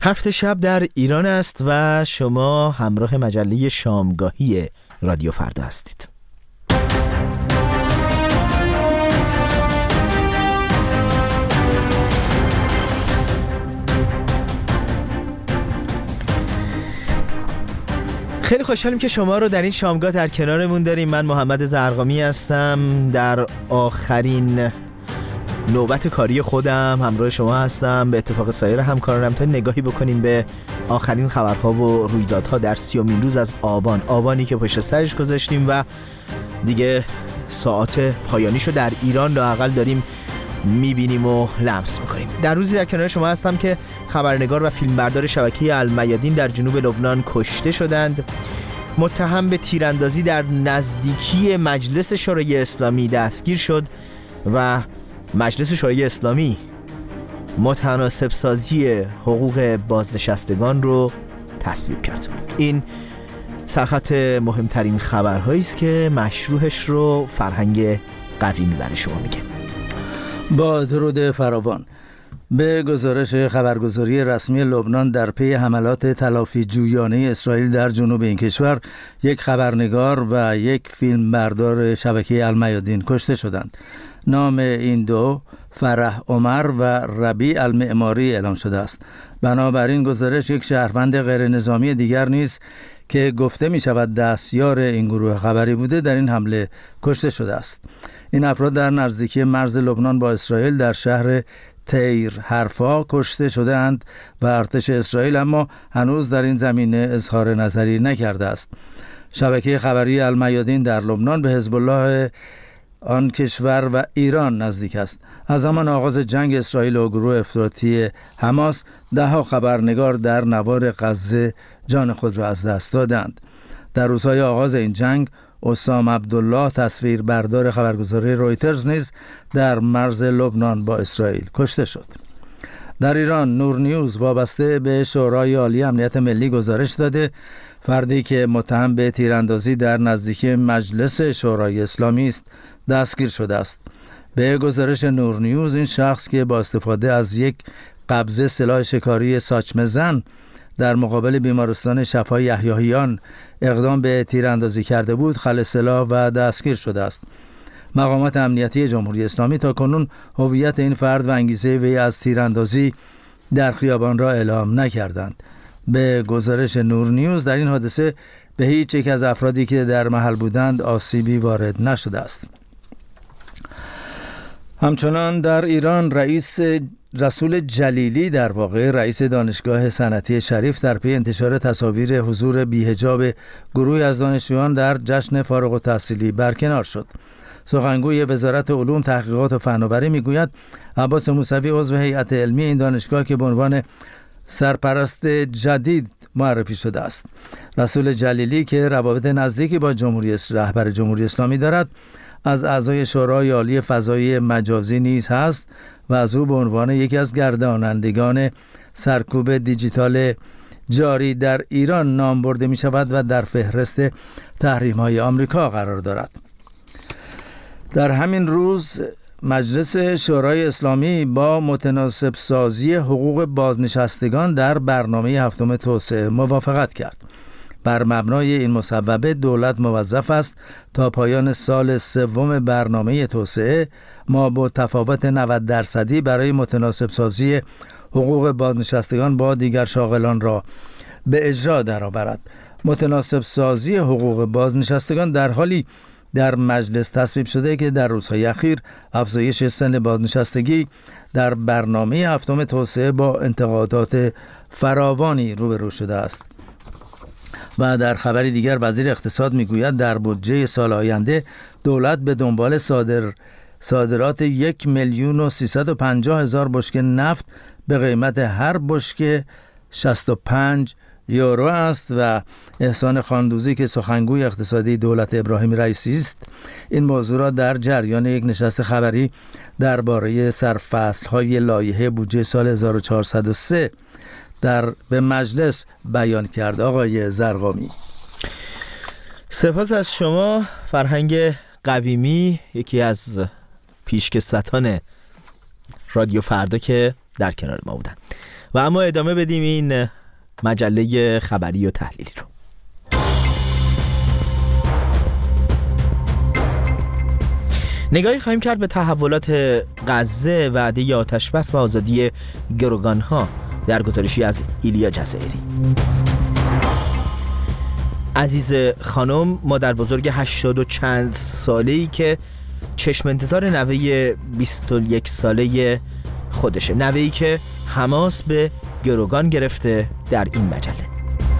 هفت شب در ایران است و شما همراه مجله شامگاهی رادیو فردا هستید. خیلی خوشحالیم که شما رو در این شامگاه در کنارمون داریم. من محمد زرقامی هستم. در آخرین نوبت کاری خودم همراه شما هستم، به اتفاق سایر همکارانم، تا نگاهی بکنیم به آخرین خبرها و رویدادها در 30مین روز از آبانی که پشت سرش گذاشتیم و دیگه ساعات پایانیشو در ایران لااقل داریم میبینیم و لمس میکنیم. در روزی در کنار شما هستم که خبرنگار و فیلمبردار شبکه المیادین در جنوب لبنان کشته شدند. متهم به تیراندازی در نزدیکی مجلس شورای اسلامی دستگیر شد و مجلس شورای اسلامی متناسب سازی حقوق بازنشستگان رو تصویب کرد. این سرخط مهمترین خبرهایی است که مشروحش رو فرهنگ قویمی برای شما میگه. با درود فراوان. به گزارش خبرگزاری رسمی لبنان در پی حملات تلافی جویانه اسرائیل در جنوب این کشور، یک خبرنگار و یک فیلمبردار شبکه المیادین کشته شدند. نام این دو فرح عمر و ربیع المعماری اعلام شده است. بنابراین گزارش یک شهروند غیر نظامی دیگر نیز که گفته می شود دستیار این گروه خبری بوده در این حمله کشته شده است. این افراد در نزدیکی مرز لبنان با اسرائیل در شهر تیر حرفا کشته شده اند و ارتش اسرائیل اما هنوز در این زمینه اظهار نظری نکرده است. شبکه خبری المیادین در لبنان به حزب الله آن کشور و ایران نزدیک است. از همان آغاز جنگ اسرائیل و گروه افراطی حماس، ده‌ها خبرنگار در نوار غزه جان خود را از دست دادند. در روزهای آغاز این جنگ، اسام عبدالله تصویربردار خبرگزاری رویترز نیز در مرز لبنان با اسرائیل کشته شد. در ایران نور نیوز وابسته به شورای عالی امنیت ملی گزارش داده فردی که متهم به تیراندازی در نزدیکی مجلس شورای اسلامی است دستگیر شده است. به گزارش نور نیوز، این شخص که با استفاده از یک قبضه سلاح شکاری ساچمه زن در مقابل بیمارستان شفای یحیاییان اقدام به تیراندازی کرده بود، خل سلاح و دستگیر شده است. مقامات امنیتی جمهوری اسلامی تاکنون هویت این فرد و انگیزه وی از تیراندازی در خیابان را اعلام نکردند. به گزارش نور نیوز، در این حادثه به هیچ یک از افرادی که در محل بودند آسیبی وارد نشده است. همچنان در ایران رسول جلیلی، در واقع رئیس دانشگاه صنعتی شریف، در پی انتشار تصاویر حضور بی‌حجاب گروهی از دانشجویان در جشن فارغ التحصیلی برکنار شد. سخنگوی وزارت علوم، تحقیقات و فناوری میگوید عباس موسوی عضو هیئت علمی این دانشگاه که به عنوان سرپرست جدید معرفی شده است. رسول جلیلی که روابط نزدیکی با رهبر جمهوری اسلامی دارد، از اعضای شورای عالی فضایی مجازی نیز هست و از او به عنوان یکی از گردانندگان سرکوب دیجیتال جاری در ایران نام برده می شود و در فهرست تحریم‌های آمریکا قرار دارد. در همین روز مجلس شورای اسلامی با متناسب سازی حقوق بازنشستگان در برنامه هفتم توسعه موافقت کرد. بر مبنای این مصوبه دولت موظف است تا پایان سال سوم برنامه توسعه ما با تفاوت 90% برای متناسب سازی حقوق بازنشستگان با دیگر شاغلان را به اجرا درآورد. متناسب سازی حقوق بازنشستگان در حالی در مجلس تصویب شده که در روزهای اخیر افزایش سن بازنشستگی در برنامه هفتم توسعه با انتقادات فراوانی روبرو شده است. و در خبری دیگر وزیر اقتصاد میگوید در بودجه سال آینده دولت به دنبال صادرات 1,350,000 بشکه نفت به قیمت هر بشکه 65 یورو است. و احسان خاندوزی که سخنگوی اقتصادی دولت ابراهیم رئیسی است، این موضوع را در جریان یک نشست خبری درباره سرفصل‌های لایحه بودجه سال 1403 به مجلس بیان کرد. آقای زرقامی، سپاس از شما فرهنگ قویمی، یکی از پیشکسوتان رادیو فردا که در کنار ما بودن. و اما ادامه بدیم این مجله خبری و تحلیلی رو. نگاهی خواهیم کرد به تحولات غزه، وعده آتش‌بس و آزادی گروگان‌ها در گزارشی از ایلیا جزایری. عزیز خانم، مادر بزرگ 80 و چند ساله‌ای که چشم انتظار نوه 21 ساله خودشه، نوه‌ای که حماس به گروگان گرفته در این مجله.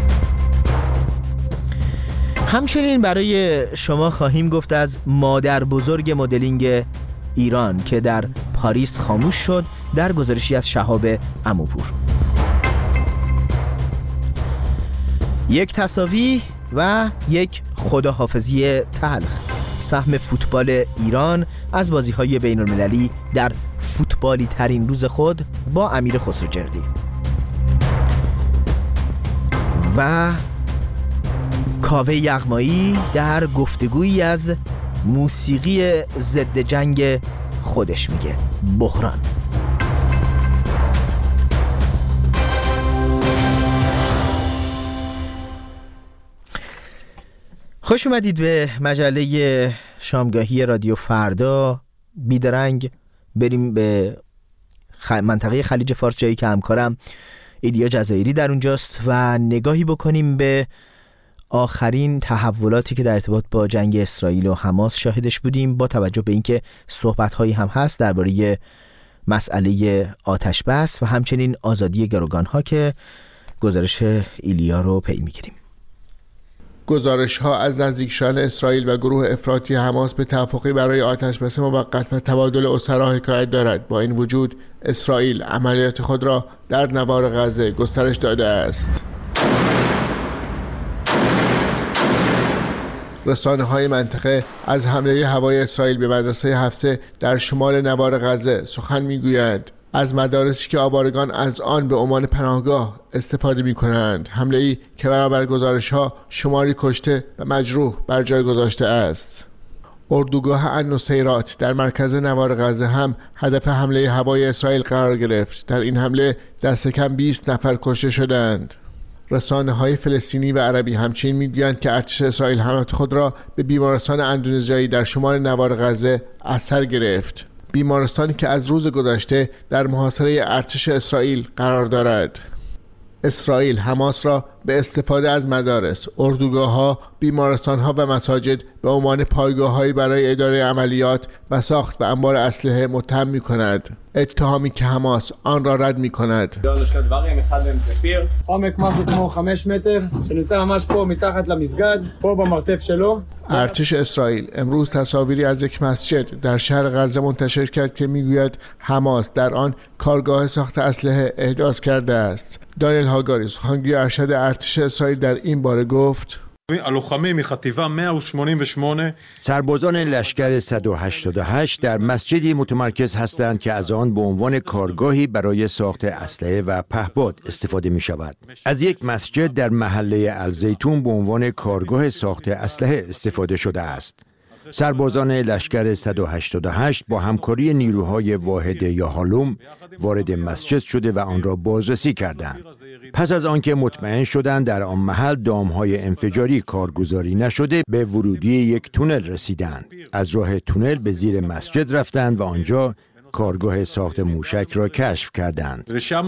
همچنین برای شما خواهیم گفت از مادر بزرگ مدلینگ ایران که در پاریس خاموش شد در گزارشی از شهاب عموپور. یک تساوی و یک خداحافظی تلخ. سهم فوتبال ایران از بازی‌های بین‌المللی در فوتبالی ترین روز خود با امیر خسروجردی. و کاوه یغمایی در گفتگویی از موسیقی ضد جنگ خودش میگه بحران. خوش اومدید به مجله شامگاهی رادیو فردا. بیدرنگ بریم به منطقه خلیج فارس، جایی که همکارم ایلیا جزایری در اونجاست و نگاهی بکنیم به آخرین تحولاتی که در ارتباط با جنگ اسرائیل و حماس شاهدش بودیم، با توجه به اینکه صحبت‌هایی هم هست درباره مسئله آتش بس و همچنین آزادی گروگان‌ها که گزارش ایلیا رو پی می‌گیریم. گزارش‌ها از نزدیکشان اسرائیل و گروه افراطی حماس به توافقی برای آتش‌بس موقت و تبادل اسرا حکایت دارد. با این وجود اسرائیل عملیات خود را در نوار غزه گسترش داده است. رسانه‌های منطقه از حمله هوایی اسرائیل به مدرسه حفصه در شمال نوار غزه سخن می‌گویند. از مدارسی که آوارگان از آن به عنوان پناهگاه استفاده می‌کنند. حمله‌ای که بنابر گزارش‌ها شماری کشته و مجروح بر جای گذاشته است. اردوگاه النصیرات در مرکز نوار غزه هم هدف حمله هوایی اسرائیل قرار گرفت. در این حمله دست کم 20 نفر کشته شدند. رسانه‌های فلسطینی و عربی همچنین می‌گویند که ارتش اسرائیل حملات خود را به بیمارستان اندونزیایی در شمال نوار غزه از سر گرفت. بیمارستانی که از روز گذشته در محاصره ارتش اسرائیل قرار دارد. اسرائیل حماس را به استفاده از مدارس، اردوگاه‌ها، بیمارستان‌ها و مساجد به عنوان پایگاه‌هایی برای اداره عملیات و ساخت و انبار اسلحه متهم می‌کند. اتهامی که حماس آن را رد می‌کند. ارتش اسرائیل امروز تصاویری از یک مسجد در شهر غزه منتشر کرد که می‌گوید حماس در آن کارگاه ساخت اسلحه احداث کرده است. دانیل هاگاری، سخنگوی ارشد ارتش اسرائیل، در این باره گفت: سربازان لشکر 188 در مسجدی متمرکز هستند که از آن به عنوان کارگاهی برای ساخت اسلحه و پهپاد استفاده می شود. از یک مسجد در محله الزیتون به عنوان کارگاه ساخت اسلحه استفاده شده است. سربازان لشکر 188 با همکاری نیروهای واحد یاهالوم وارد مسجد شده و آن را بازرسی کردند. پس از آنکه مطمئن شدند در آن محل دامهای انفجاری کارگزاری نشده، به ورودی یک تونل رسیدند. از راه تونل به زیر مسجد رفتند و آنجا کارگاه ساخت موشک را کشف کردند.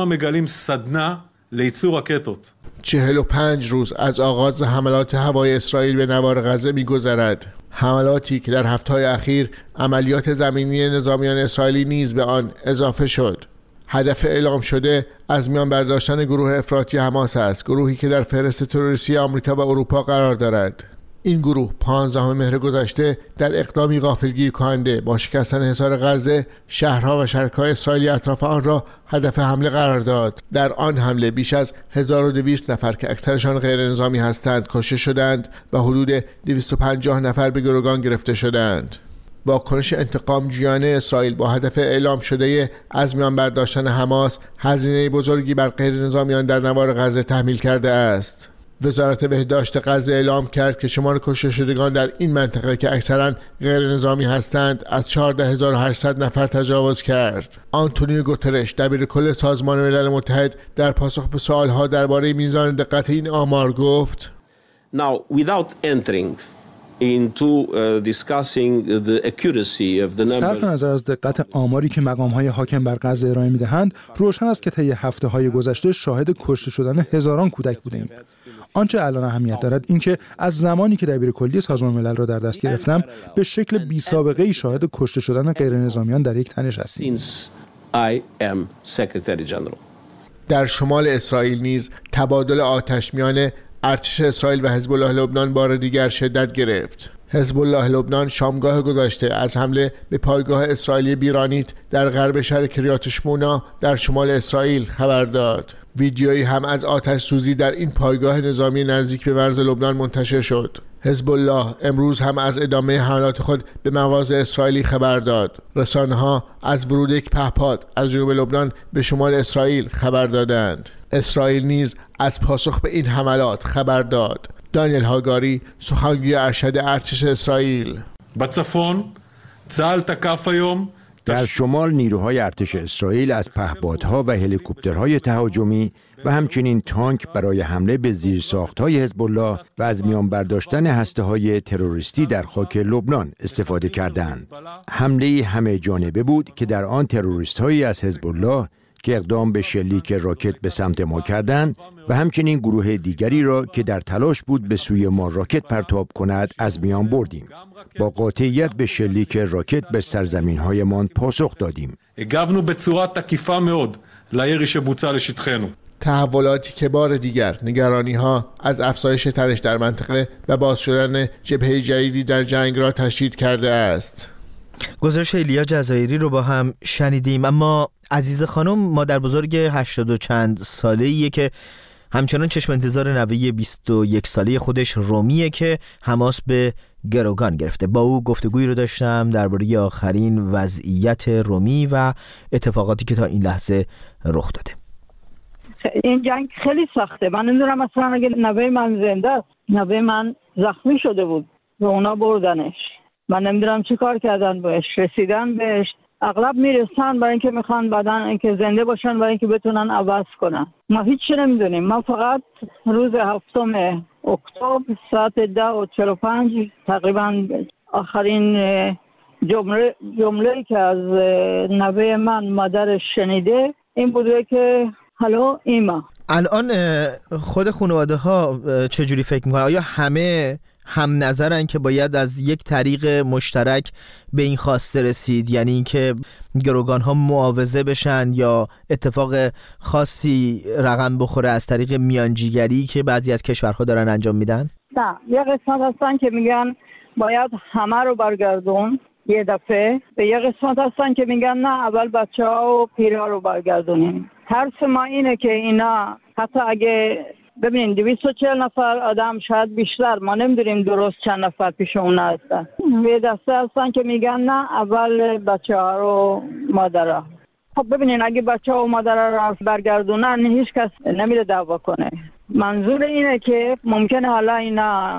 45 روز از آغاز حملات هوایی اسرائیل به نوار غزه می‌گذرد. حملاتی که در هفته‌های اخیر عملیات زمینی نظامیان اسرائیلی نیز به آن اضافه شد. هدف اعلام شده از میان برداشتن گروه افراطی حماس است، گروهی که در فهرست تروریستی آمریکا و اروپا قرار دارد. این گروه 15 مهر گذشته در اقدامی غافلگیر کننده با شکستن حصار غزه شهرها و شرکای اسرائیلی اطراف آن را هدف حمله قرار داد. در آن حمله بیش از 1200 نفر که اکثرشان غیر نظامی هستند کشته شدند و حدود 250 نفر به گروگان گرفته شدند. واکنش انتقام جویانه اسرائیل با هدف اعلام شده از میان برداشتن حماس هزینه بزرگی بر غیر نظامیان در نوار غزه تحمیل کرده است. وزارت بهداشت غزه اعلام کرد که شمار کشته شدگان در این منطقه که اکثرا غیر نظامی هستند از 14800 نفر تجاوز کرد. آنتونیو گوترش دبیر کل سازمان ملل متحد در پاسخ به سوالها درباره میزان دقت این آمار گفت: Now, without entering into discussing the accuracy of the numbers. صرف نظر از دقت آماری که مقام‌های حاکم بر غزه ارائه می‌دهند، روشن است که طی هفته‌های گذشته شاهد کشته شدن هزاران کودک بودیم. آنچه الان اهمیت دارد این که از زمانی که دبیر کلی سازمان ملل را در دست گرفتم به شکل بی‌سابقه‌ای شاهد کشته شدن غیرنظامیان در یک تنش هستیم. در شمال اسرائیل نیز تبادل آتش میان ارتش اسرائیل و حزب الله لبنان بار دیگر شدت گرفت. حزب الله لبنان شامگاه گذشته از حمله به پایگاه اسرائیلی بیرانیت در غرب شهر کریات شمونا در شمال اسرائیل خبر داد. ویدیویی هم از آتش سوزی در این پایگاه نظامی نزدیک به مرز لبنان منتشر شد. حزب الله امروز هم از ادامه حملات خود به مواضع اسرائیلی خبر داد. رسانه‌ها از ورود یک پهپاد از جنوب لبنان به شمال اسرائیل خبر دادند. اسرائیل نیز از پاسخ به این حملات خبر داد. دانیل هاگاری، سخنگوی ارشد ارتش اسرائیل: بצפון צה"ל תקף היום. در شمال نیروهای ارتش اسرائیل از پهپادها و هلیکوپترهای تهاجمی و همچنین تانک برای حمله به زیرساخت‌های حزب الله و از میان برداشتن هسته‌های تروریستی در خاک لبنان استفاده کردند. حمله همه جانبه بود که در آن تروریست‌هایی از حزب الله که اقدام به شلیک راکت به سمت ما کردند و همچنین گروه دیگری را که در تلاش بود به سوی ما راکت پرتاب کند از میان بردیم. با قاطعیت به شلیک راکت به سرزمین‌هایمان پاسخ دادیم. הגבנו בצורה תקיפה מאוד לירי שבוצע לשטחנו. تحولاتی که بار دیگر نگرانی‌ها از افزایش تنش در منطقه و باز شدن جبهه جدیدی در جنگ را تشدید کرده است. گزارش ایلیا جزایری رو با هم شنیدیم. اما عزیز خانم مادر بزرگ 80 و چند ساله‌ایه که همچنان چشم انتظار نوه 21 ساله خودش رومیه که حماس به گروگان گرفته. با او گفتگویی رو داشتم درباره آخرین وضعیت رومی و اتفاقاتی که تا این لحظه رخ داده. این جنگ خیلی سخته. من نمیدونم اصلا اگه نوه من زنده است. نوه من زخمی شده بود و اونا بردنش. من نمیدونم چی کار کردن بهش. رسیدن بهش. اغلب میرسن برای اینکه میخوان بعدن اینکه زنده باشن برای اینکه بتونن عوض کنن. ما هیچ چی نمیدونیم. ما فقط روز 7 اکتبر ساعت 10:45 تقریبا آخرین جمله که از نوه من مادرش شنیده این بوده که هلو ایما. الان خود خانواده ها چجوری فکر میکنن؟ آیا همه هم نظرن که باید از یک طریق مشترک به این خواسته رسید، یعنی اینکه گروگان ها معاوضه بشن، یا اتفاق خاصی رقم بخوره از طریق میانجیگری که بعضی از کشورها دارن انجام میدن؟ نه، یه قسمت هستن که میگن باید همه رو برگردون یه دفعه، به یه قسمت هستن که میگن نه اول بچه ها و پیرها رو برگردونیم. ترس ما اینه که اینا حتی اگه ببینید 240 نفر آدم شاید بیشتر، ما نمیدونیم درست چند نفر پیش اون هستن، یه دسته هستن که میگن نه اول بچه ها رو مادرها. خب ببینید اگه بچه ها و مادرها رو برگردونن هیچ کس نمیره دعوا کنه. منظور اینه که ممکنه حالا اینا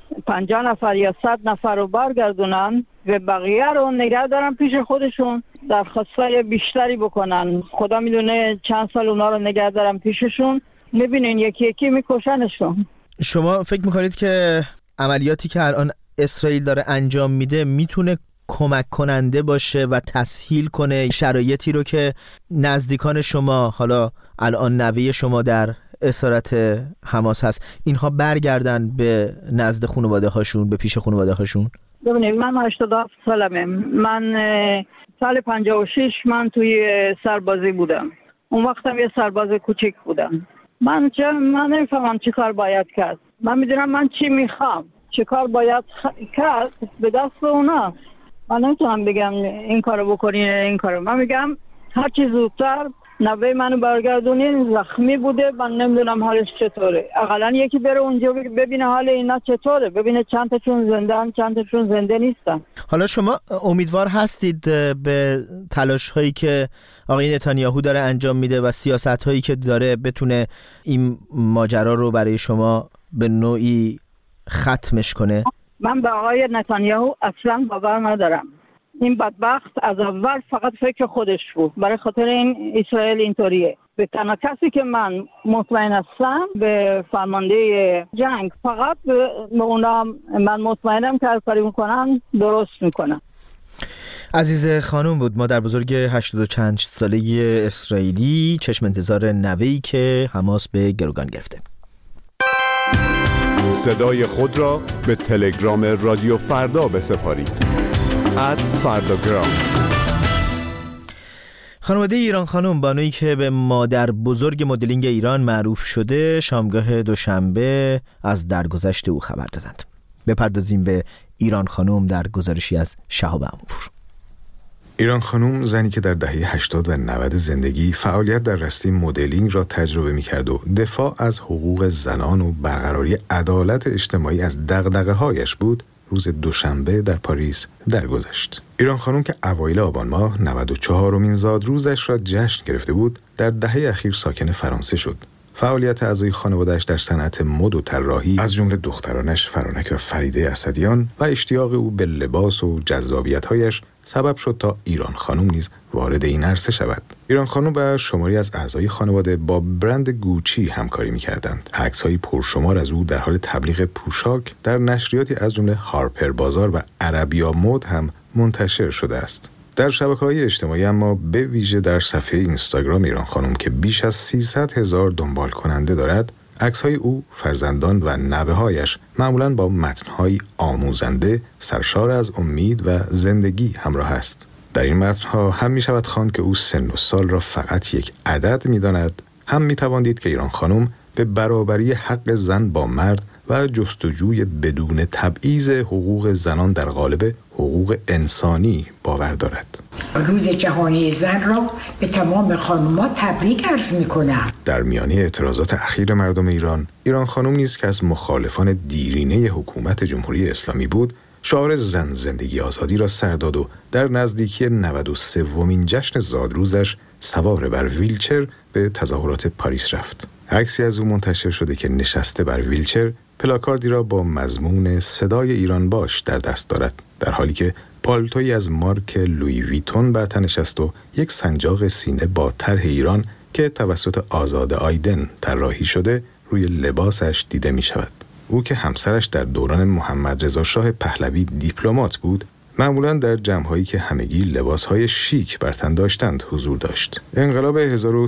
50 نفر یا 100 نفر رو برگردونن و بقیه رو نگه دارن پیش خودشون، درخواستای بیشتری بکنن. خدا میدونه چند سال اونا رو نگه دارن پیششون، میبینین یکی یکی میکشنشون. شما فکر میکنید که عملیاتی که الان اسرائیل داره انجام میده میتونه کمک کننده باشه و تسهیل کنه شرایطی رو که نزدیکان شما، حالا الان نوه شما در اسارت حماس هست، اینها برگردن به نزد خانواده هاشون، به پیش خانواده هاشون؟ ببینید من 87 سالمه. من سال 56 من توی سربازی بودم. اون وقتم یه سرباز کوچیک بودم. من نمیفهمم چی کار باید کرد. من میدونم من چی میخوام، چی کار باید کرد، به دست اونا. من نمیتونم بگم این کارو بکنین این کارو. من میگم هر چی زودتر نوه منو برگردونین، زخمی بوده، من نمیدونم حالش چطوره. اقلا یکی بره اونجا ببینه حال اینا چطوره، ببینه چند تاشون زنده‌ان چند تاشون زنده نیستن. حالا شما امیدوار هستید به تلاش هایی که آقای نتانیاهو داره انجام میده و سیاست هایی که داره بتونه این ماجرا رو برای شما به نوعی ختمش کنه؟ من به آقای نتانیاهو اصلا باور ندارم. این بدبخت از اول فقط فکر خودش بود. برای خاطر این اسرائیل اینطوریه. به تنها کسی که من مطمئن هستم به فرمانده جنگ، فقط به اونا من مطمئنم که هر کاری میکنن درست میکنن. عزیز خانم بود، مادر بزرگ 80 و چند ساله اسرائیلی، چشم انتظار نوه‌ای که حماس به گروگان گرفته. صدای خود را به تلگرام رادیو فردا بسپارید. @فرداگرام. خانواده ایران خانم، بانویی که به مادر بزرگ مدلینگ ایران معروف شده، شامگاه دوشنبه از درگذشت او خبر دادند. بپردازیم به ایران خانم در گزارشی از شهاب امور. ایران خانم زنی که در دهه 80 و 90 زندگی فعالیت در رشته مدلینگ را تجربه می‌کرد و دفاع از حقوق زنان و برقراری عدالت اجتماعی از دغدغه‌هایش بود، روز دوشنبه در پاریس درگذشت. ایران خانم که اوایل آبان ماه 94مین زادروزش را جشن گرفته بود، در دهه اخیر ساکن فرانسه شد. فعالیت اعضای خانواده‌اش در صنعت مد و طراحی، از جمله دخترانش فرانک و فریده اسدیان، و اشتیاق او به لباس و جذابیت‌هایش سبب شد تا ایران خانم نیز وارد این عرصه شود. ایران خانم و شماری از اعضای خانواده با برند گوچی همکاری می‌کردند. عکس‌های پرشمار از او در حال تبلیغ پوشاک در نشریاتی از جمله هارپر بازار و عربیا مد هم منتشر شده است. در شبکه‌های اجتماعی، اما به ویژه در صفحه اینستاگرام ایران خانم که بیش از 300,000 دنبال کننده دارد، عکس‌های او، فرزندان و نوه‌هایش معمولاً با متن‌های آموزنده، سرشار از امید و زندگی همراه است. در این متن‌ها هم می‌شود خواند که او سن و سال را فقط یک عدد می‌داند، هم می‌توان دید که ایران خانم به برابری حق زن با مرد و جستجوی بدون تبعیض حقوق زنان در قالب حقوق انسانی باور دارد. روز جهانی زن را به تمام خانم‌ها تبریک عرض می‌کنم. در میانه اعتراضات اخیر مردم ایران، ایران خانم نیز که از مخالفان دیرینه حکومت جمهوری اسلامی بود، شعار زن زندگی آزادی را سر داد و در نزدیکی 93مین جشن زادروزش سوار بر ویلچر به تظاهرات پاریس رفت. عکسی از او منتشر شده که نشسته بر ویلچر، پلاکاردی را با مضمون صدای ایران باش در دست دارد، در حالی که پالتویی از مارک لویی ویتون بر تنش است و یک سنجاق سینه با طرح ایران که توسط آزاد آیدن طراحی شده روی لباسش دیده می شود. او که همسرش در دوران محمد رضا شاه پهلوی دیپلمات بود، معمولاً در جمع‌هایی که همگی لباس‌های شیک بر تن داشتند حضور داشت. انقلاب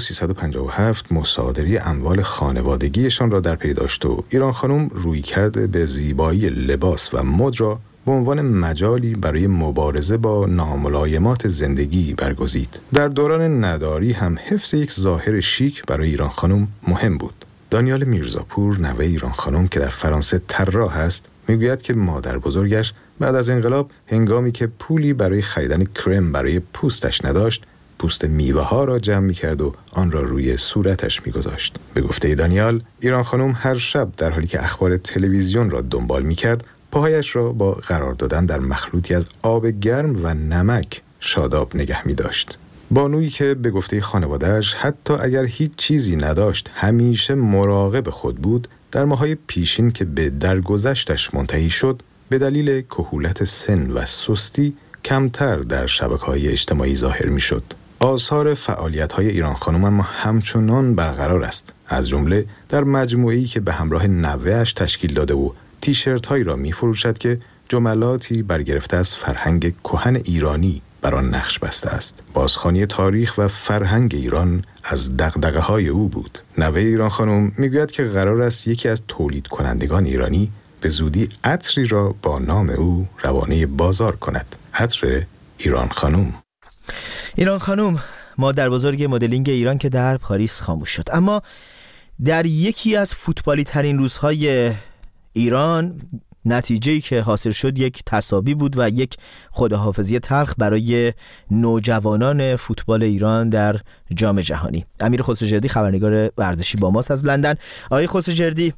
1357 مصادره اموال خانوادگیشان را در پی داشت و ایران خانم روی کرده به زیبایی لباس و مد را به عنوان مجالی برای مبارزه با ناملایمات زندگی برگزید. در دوران نداری هم حفظ یک ظاهر شیک برای ایران خانم مهم بود. دانیال میرزاپور، نوه ایران خانم که در فرانسه طراح است، میگوید که مادر بزرگش بعد از انقلاب هنگامی که پولی برای خریدن کرم برای پوستش نداشت، پوست میوه ها را جمع می‌کرد و آن را روی صورتش می‌گذاشت. به گفته دانیال، ایران خانم هر شب در حالی که اخبار تلویزیون را دنبال می‌کرد، پاهایش را با قرار دادن در مخلوطی از آب گرم و نمک شاداب نگه می‌داشت. بانویی که به گفته خانواده‌اش حتی اگر هیچ چیزی نداشت همیشه مراقب خود بود، در ماه‌های پیشین که به درگذشتش منتهی شد، به دلیل کهولت سن و سستی کمتر در شبکه‌های اجتماعی ظاهر می‌شد. آثار فعالیت‌های ایران خانم اما همچنان برقرار است، از جمله در مجموعه‌ای که به همراه نوه‌اش تشکیل داده و تیشرت‌هایی را می‌فروشد که جملاتی برگرفته از فرهنگ کهن ایرانی بر آن نقش بسته است. بازخوانی تاریخ و فرهنگ ایران از دغدغه‌های او بود. نوه ایران خانم میگوید که قرار است یکی از تولید کنندگان ایرانی به زودی عطری را با نام او روانه بازار کند. عطر ایران خانم. ایران خانم، مادر بزرگ مدلینگ ایران که در پاریس خاموش شد. اما در یکی از فوتبالی ترین روزهای ایران، نتیجه‌ای که حاصل شد یک تساوی بود و یک خداحافظی تلخ برای نوجوانان فوتبال ایران در جام جهانی. امیر خسروجردی خبرنگار ورزشی با ماست از لندن. آقای خسروجردی،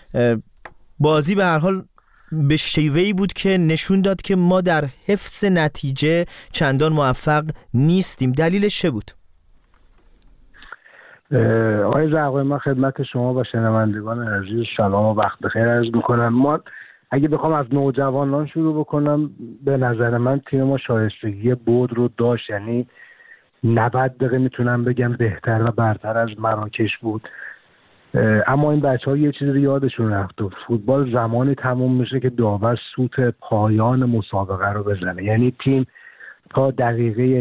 بازی به هر حال به شیوهی بود که نشون داد که ما در حفظ نتیجه چندان موفق نیستیم. دلیلش چه بود؟ آقای زرقامی، من خدمت شما و شنوندگان عزیز سلام و وقت بخیر عرض میکنم. ما اگه بخوام از نوجوانان شروع بکنم، به نظر من تیم ما شایستگی برد رو داشت، یعنی 90 دقیقه میتونم بگم بهتر و برتر از مراکش بود. اما این بچه‌ها یه چیزی رو یادشون رفت، فوتبال زمانی تموم میشه که داور سوت پایان مسابقه رو بزنه. یعنی تیم تا دقیقه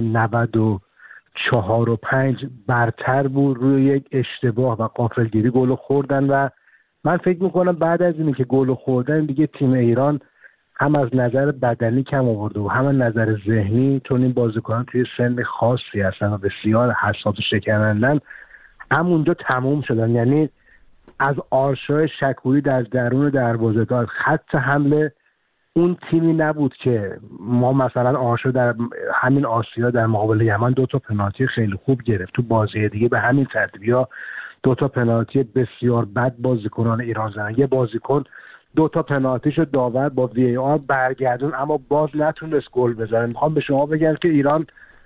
94 و 5 برتر بود، روی یک اشتباه و غافلگیری گل خوردن و من فکر میکنم بعد از اینی که گل خوردن دیگه تیم ایران هم از نظر بدنی کم آورده و هم از نظر ذهنی، چون این بازیکنان توی سن خاصی هستن و بسیار حساس و شکنندن، همونجا تموم شدن. یعنی از آرشای شکوری در درون دروازه دار، خط حمله اون تیمی نبود که ما مثلا آرشا در همین آسیا در مقابل یمن 2 تا پنالتی خیلی خوب گرفت، تو بازی دیگه به همین ترتیب یا 2 تا پنالتی بسیار بد بازیکنان ایران زدن. یه بازیکن 2 تا پنالتیشو داور با وی آر برگردون اما باز نتونست گل بزنه. میخوام به شما بگم که ایران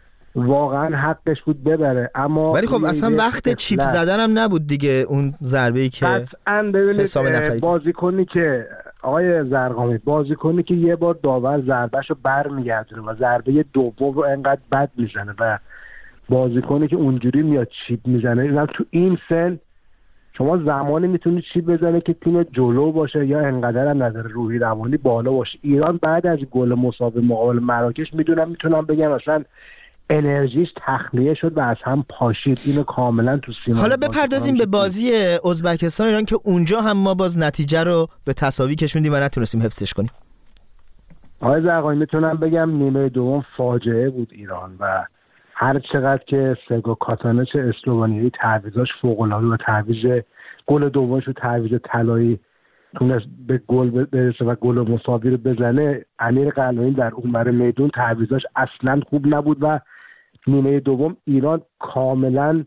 واقعا حقش بود ببره، اما ولی خب اصلا وقت چیپ زدن هم نبود دیگه، اون ضربه‌ای که قطعاً ببینید بازیکنی که آقای زرقامی، بازیکنی که یه بار داور ضربهشو برمیگردونه و ضربه دوم رو انقدر بد میزنه و بازیکنی که اونجوری میاد چیپ میزنه، اینا تو این سن شما زمانی میتونید چیپ بزنه که تیم جلو باشه یا انقدر هم نظر روحی روانی بالا باشه. ایران بعد از گل مساوی مقابل مراکش میتونم بگم اصلا انرژیش تخلیه شد و از هم پاشید. اینو کاملا تو سیما. حالا بپردازیم به بازی ازبکستان ایران که اونجا هم ما باز نتیجه رو به تساوی کشوندیم و نتونستیم حفظش کنیم. آقای زرقامی، میتونم بگم نیمه دوم فاجعه بود ایران و هر چقدر که سگو کاتانچ اسلوونیایی تعویضاش فوق‌العاده و تعویض گل دومش و تعویض طلایی تونست به گل برسه و گل مساوی رو بزنه، امیر قلعه‌ای در اونور میدون تعویضاش اصلا خوب نبود و نیمه دوم ایران کاملا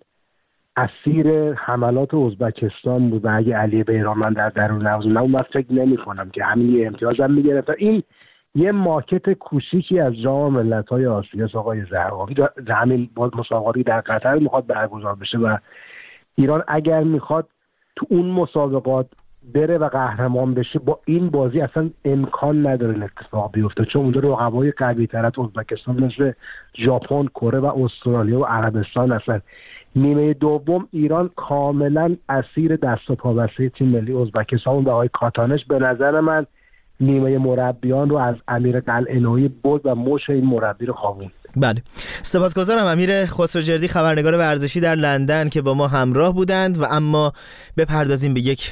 اسیر حملات ازبکستان بود و اگه علی بیرانوند در درون نوزون نبود من فکر نمی‌کنم که همین یه امتیاز هم می‌گرفت. این یه ماکت کوچیکی از جام ملت‌های آسیا آقای زرقامی، همین مسابقاتی در قطر میخواد برگزار بشه و ایران اگر میخواد تو اون مسابقات بره و قهرمان بشه با این بازی اصلا امکان نداره این اتفاق بیفته، چون اونجا رقبای قوی‌تر از ازبکستان مثل ژاپن، کره و استرالیا و عربستان هستن. نیمه دوم ایران کاملا اسیر دست و پابسته تیم ملی ازبکستان و آقای کاتانش به نظر من نیمه مربیان رو از امیر قلعه‌ای بود و مش این مربی رو خوابوند. بله، سپاسگزارم امیر خسروجردی، خبرنگار ورزشی در لندن که با ما همراه بودند. و اما بپردازیم به یک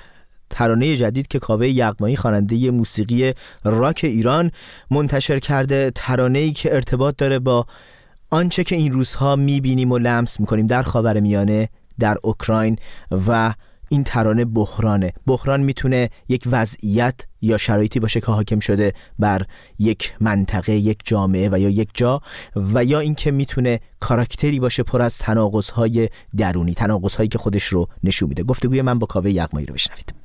ترانه جدید که کاوه یغمایی خواننده موسیقی راک ایران منتشر کرده، ترانه‌ای که ارتباط داره با آنچه که این روزها می‌بینیم و لمس می‌کنیم در خاورمیانه، در اوکراین. و این ترانه بحران میتونه یک وضعیت یا شرایطی باشه که حاکم شده بر یک منطقه، یک جامعه و یا یک جا، و یا اینکه میتونه کاراکتری باشه پر از تناقض‌های درونی، تناقض‌هایی که خودش رو نشون میده. گفتگوی من با کاوه یغمایی رو بشنوید.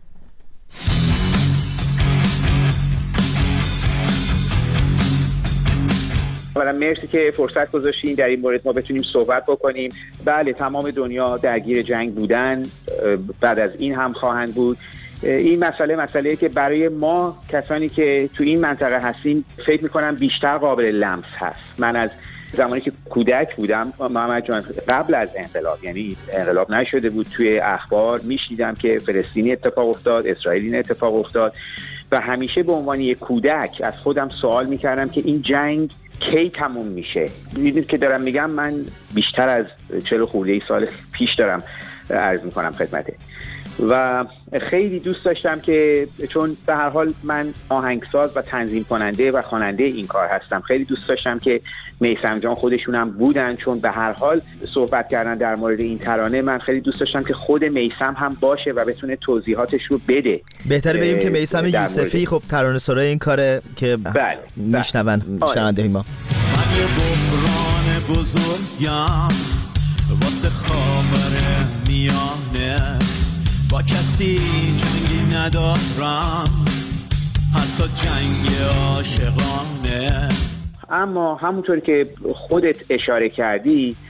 اولا مرسی که فرصت گذاشتین در این مورد ما بتونیم صحبت بکنیم. بله، تمام دنیا درگیر جنگ بودن، بعد از این هم خواهند بود. این مسئله که برای ما کسانی که تو این منطقه هستیم فکر میکنم بیشتر قابل لمس هست. من از زمانی که کودک بودم محمد جان، قبل از انقلاب، یعنی انقلاب نشده بود، توی اخبار میشنیدم که فلسطینی اتفاق افتاد، اسرائیلی اتفاق افتاد و همیشه به عنوان یک کودک از خودم سوال میکردم که این جنگ کی تموم میشه. میدونید که دارم میگم من بیشتر از 40 خورده سال پیش دارم عرض میکنم خدمته و خیلی دوست داشتم که چون به هر حال من آهنگساز و تنظیم کننده و خواننده این کار هستم، خیلی دوست داشتم که میثم جان خودشونم بودن، چون به هر حال صحبت کردن در مورد این ترانه من خیلی دوست داشتم که خود میثم هم باشه و بتونه توضیحاتش رو بده. بهتره بگیم که میثم یوسفی خب ترانه سرای این کاره که میشنون شنونده ما. من یه بحران بزرگم واسه خاور میانه، با کسی جنگی ندارم، حتی جنگ عاشقانه. اما همونطور که خودت اشاره کردی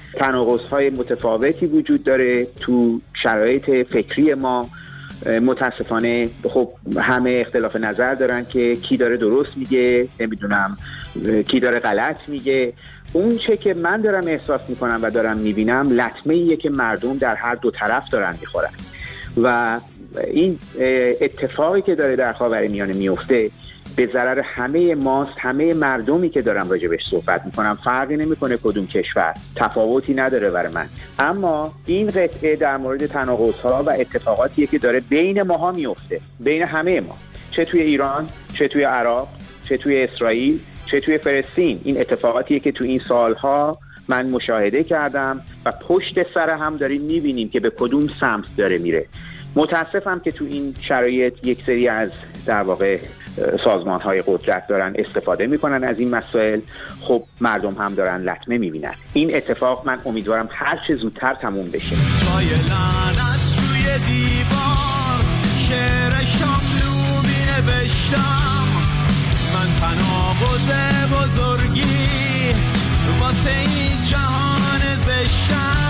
تناقض‌های متفاوتی وجود داره تو شرایط فکری ما. متاسفانه خب همه اختلاف نظر دارن که کی داره درست میگه، نمیدونم کی داره غلط میگه. اون چه که من دارم احساس میکنم و دارم میبینم لطمه ایه که مردم در هر دو طرف دارن میخورن و این اتفاقی که داره در خاورمیانه میفته به ضرر همه ماست، همه مردمی که دارم راجبش صحبت میکنم. فرقی نمیکنه کدوم کشور، تفاوتی نداره برای من. اما این قطعه در مورد تناقض‌ها و اتفاقاتیه که داره بین ماها میفته، بین همه ما، چه توی ایران، چه توی عراق، چه توی اسرائیل، چه توی فلسطین. این اتفاقاتیه که توی این سالها من مشاهده کردم و پشت سر هم داریم میبینیم که به کدوم سمت داره میره. متاسفم که تو این شرایط یک سری از در واقع سازمان‌های قدرت دارن استفاده میکنن از این مسائل. خب مردم هم دارن لطمه میبینن. این اتفاق من امیدوارم هر چه زودتر تموم بشه. جای لعنت روی دیوار شعر شاملو بینوشتم، من تناقض بزرگی واسه این جهان زشتم.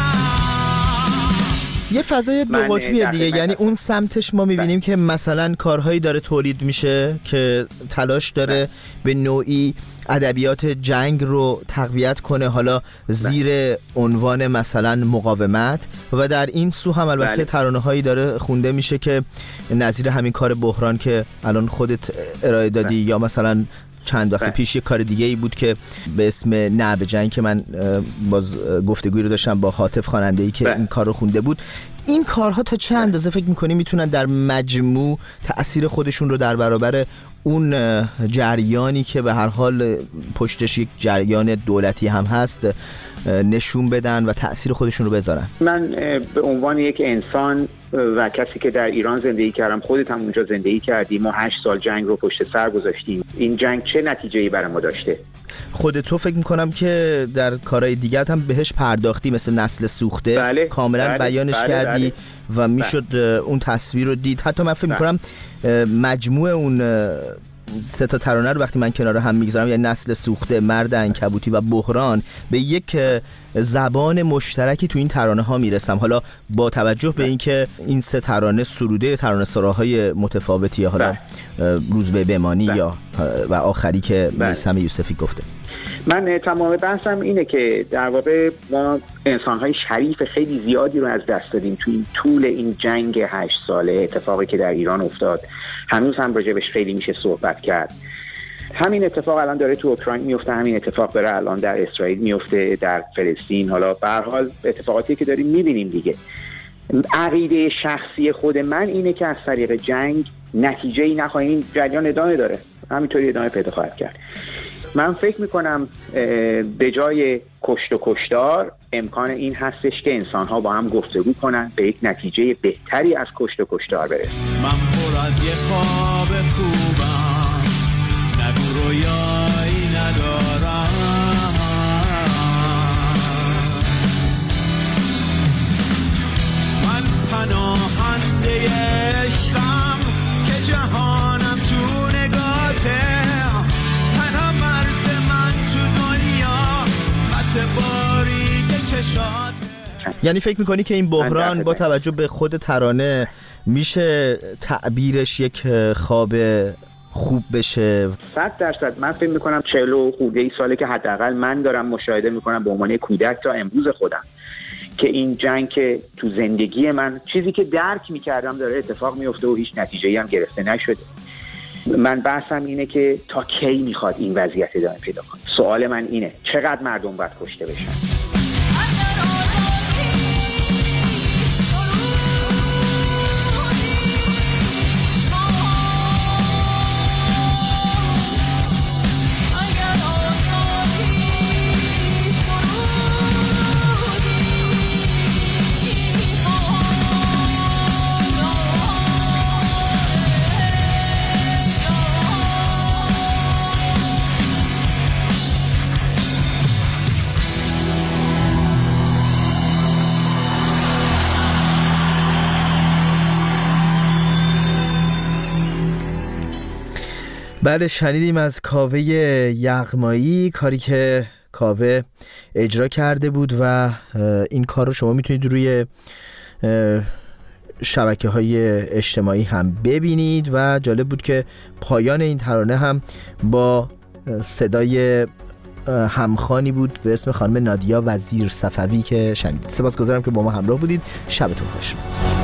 یه فضای دو قطبیه دیگه، یعنی اون سمتش ما میبینیم که مثلا کارهایی داره تولید میشه که تلاش داره به نوعی ادبیات جنگ رو تقویت کنه، حالا زیر عنوان مثلا مقاومت، و در این سو هم البته ترانه‌هایی داره خونده میشه که نظیر همین کار بحران که الان خودت ارائه دادی، یا مثلا چند وقت پیش یک کار دیگه ای بود که به اسم نه به جنگ که من باز گفتگویی رو داشتم با هاتف خواننده‌ای که این کار رو خونده بود. این کارها تا چه اندازه فکر می‌کنی میتونن در مجموع تأثیر خودشون رو در برابر اون جریانی که به هر حال پشتش یک جریان دولتی هم هست نشون بدن و تأثیر خودشون رو بذارن؟ من به عنوان یک انسان و کسی که در ایران زندگی کردم، خودت هم اونجا زندگی کردی، ما 8 سال جنگ رو پشت سر گذاشتیم. این جنگ چه نتیجه‌ای برای ما داشته؟ خودت تو فکر میکنم که در کارهای دیگه هم بهش پرداختی، مثل نسل سوخته، کاملا بیانش کردی و میشد اون تصویر رو دید. حتی من فکر میکنم مجموع اون 3 تا ترانه رو وقتی من کنار هم میگذارم، یعنی نسل سوخته، مرد عنکبوتی و بحران، به یک زبان مشترکی تو این ترانه ها میرسم. حالا با توجه به اینکه این 3 ترانه سروده ترانه سراهای متفاوتیه، حالا روزبه بمانی یا و آخری که میثم یوسفی گفته. من تمام بحثم اینه که در واقع ما انسان‌های شریف خیلی زیادی رو از دست دادیم تو این طول این جنگ 8 ساله. اتفاقی که در ایران افتاد هنوز هم راجبش خیلی میشه صحبت کرد. همین اتفاق الان داره تو اوکراین میفته، همین اتفاق داره الان در اسرائیل میفته، در فلسطین. حالا به هر حال اتفاقاتی که داریم میبینیم دیگه. عقیده شخصی خود من اینه که از طریق جنگ نتیجه‌ای نخواهیم، جریان ادامه داره، همینطوری ادامه پیدا خواهد کرد. من فکر میکنم به جای کشت و کشتار امکان این هستش که انسان‌ها با هم گفتگو کنن، به یک نتیجه بهتری از کشت و کشتار برسن. من پر از یه خواب خوبم، نگو رویایی ندارم، من پناهنده عشقم که جهانم تو نگاته، تنها مرز من تو دنیا خط باریک چشاته. یعنی فکر میکنی که این بحران با توجه به خود ترانه میشه تعبیرش یک خواب خوب بشه؟ 100%. من فکر میکنم 40 خورده ساله که حداقل من دارم مشاهده میکنم به عنوان کودک تا امروز خودم که این جنگ که تو زندگی من چیزی که درک میکردم داره اتفاق میفته و هیچ نتیجه‌ای هم گرفته نشده. من بحثم اینه که تا کی میخواد این وضعیت ادامه پیدا کنه؟ سوال من اینه چقدر مردم باید کشته بشن؟ بله، شنیدیم از کاوه یغمایی، کاری که کاوه اجرا کرده بود و این کار رو شما میتونید روی شبکه‌های اجتماعی هم ببینید و جالب بود که پایان این ترانه هم با صدای همخوانی بود به اسم خانم نادیا وزیر صفوی که شنید. سپاسگزارم که با ما همراه بودید. شبتون خوش.